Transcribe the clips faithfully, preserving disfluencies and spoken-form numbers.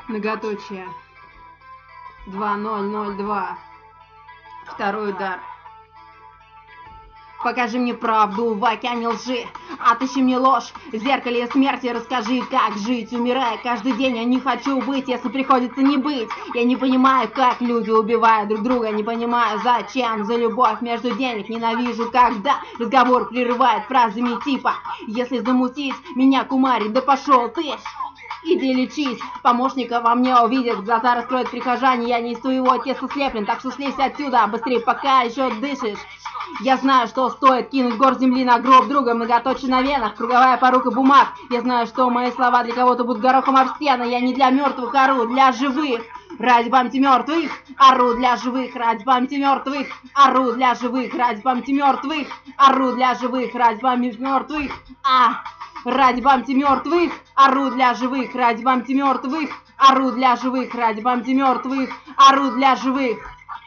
Многоточие. два ноль ноль два. Второй удар. Покажи мне правду в океане лжи, отыщи мне ложь в зеркале смерти, расскажи, как жить, умирая каждый день. Я не хочу быть, если приходится не быть. Я не понимаю, как люди убивают друг друга, не понимаю, зачем за любовь между денег. Ненавижу, когда разговор прерывает фразами типа: если замутить меня кумарить, да пошел ты. Иди лечись, помощника во мне увидят, глаза раскроют прихожане, я не из твоего теста слеплен, так что слезь отсюда быстрее, пока еще дышишь. Я знаю, что стоит кинуть гор земли на гроб друга, многоточие на венах, круговая порука бумаг. Я знаю, что мои слова для кого-то будут горохом об стены, я не для мертвых ору, для живых. Ради памяти мертвых, ору для живых, ради памяти мертвых, ору для живых, ради памяти мертвых, ору для живых, ради памяти мертвых, а, ради памяти мертвых, ору для живых, ради памяти мертвых, ору для живых, ради памяти мертвых, ору для живых.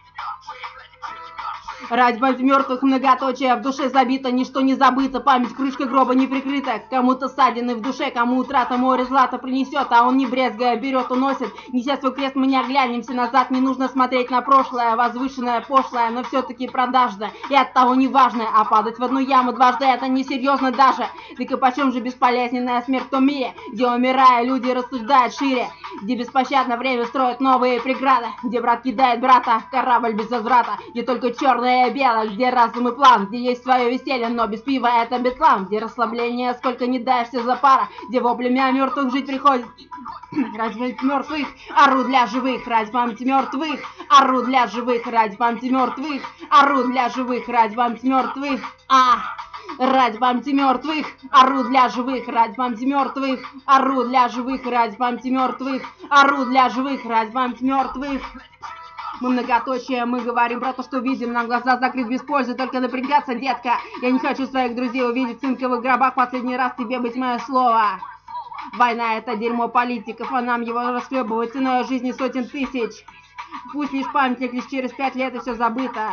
Ради памяти мертвых, многоточие, в душе забито, ничто не забыто, память крышка гроба не прикрыта. Кому-то ссадины в душе, кому утрата море злата принесет, а он не брезгая берет, уносит. Неся свой крест, мы не оглянемся назад, не нужно смотреть на прошлое, возвышенное, пошлое, но все-таки продажное, и оттого неважное, а падать в одну яму дважды это несерьезно даже. Так и почем же бесполезненная смерть в том мире, где, умирая, люди рассуждают шире, где беспощадно время строит новые преграды, где брат кидает брата, корабль без возврата, где только черное и белое, где разум и план, где есть свое веселье, но без пива это бедлам, где расслабление, сколько не даешься за пара, где воплями о мертвых жить приходит. Ради памяти мертвых, ору для живых, ради памяти мертвых, ору для живых, ради памяти мертвых, ору для живых, ради памяти мертвых, а, ради памяти мертвых, ору для живых, ради памяти мертвых, ору для живых, ради памяти мертвых, ору для живых, ради памяти мертвых. Мы многоточие, мы говорим про то, что видим, нам глаза закрыты без пользы, только напрягаться, детка. Я не хочу своих друзей увидеть в цинковых гробах, последний раз тебе быть мое слово. Война — это дерьмо политиков, а нам его расхлебывать ценой жизни сотен тысяч. Пусть лишь памятник, лишь через пять лет и все забыто.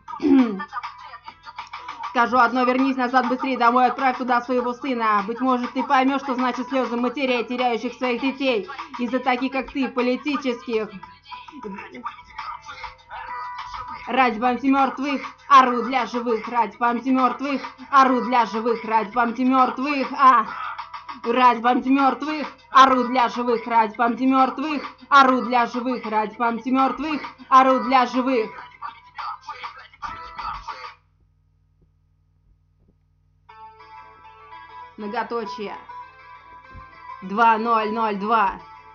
Скажу одно: вернись назад быстрее домой, отправь туда своего сына. Быть может, ты поймешь, что значит слезы матерей, теряющих своих детей из-за таких, как ты, политических. Ради памяти мертвых, ору для живых, ради памяти мертвых, ору для живых, ради памяти мертвых, а, ради памяти мертвых, ору для живых, ради памяти мертвых, ору для живых, ради памяти мертвых, ору для живых. Многоточие. два ноль ноль два.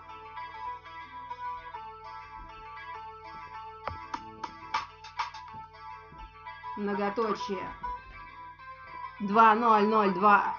Многоточие. два ноль ноль два.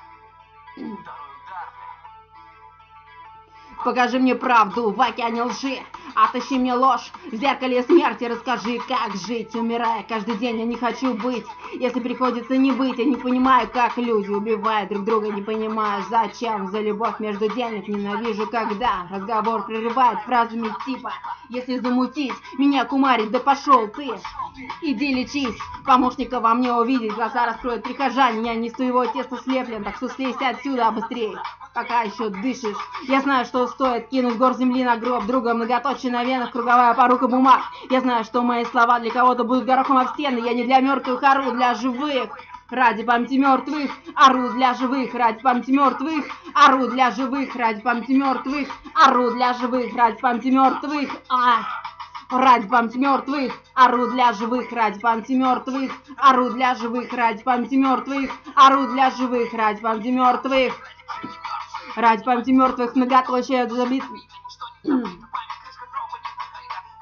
Покажи мне правду в океане лжи, отыщи мне ложь в зеркале смерти, расскажи, как жить, умирая каждый день. Я не хочу быть, если приходится не быть. Я не понимаю, как люди убивают друг друга, не понимаю, зачем за любовь между денег. Ненавижу, когда разговор прерывает фразами типа: если замутить меня кумарить, да пошел ты. Иди лечись, помощника во мне увидеть, глаза раскроют прихожане, я не из твоего теста слеплен, так что слезь отсюда быстрее, пока еще дышишь. Я знаю, что стоит кинуть гор земли на гроб друга, многоточие на венах, круговая порука бумаг. Я знаю, что мои слова для кого-то будут горохом об стены, я не для мертвых ору, для живых. Ради памяти мертвых, ору для живых, ради памяти мертвых, ору для живых, ради памяти мертвых, ору для живых, ради памяти мертвых, а, ради памяти мертвых, ору для живых, ради памяти мертвых, ору для живых, ради памяти мертвых, ору для живых, ради памяти мертвых, ради памяти мертвых, многоточие забит.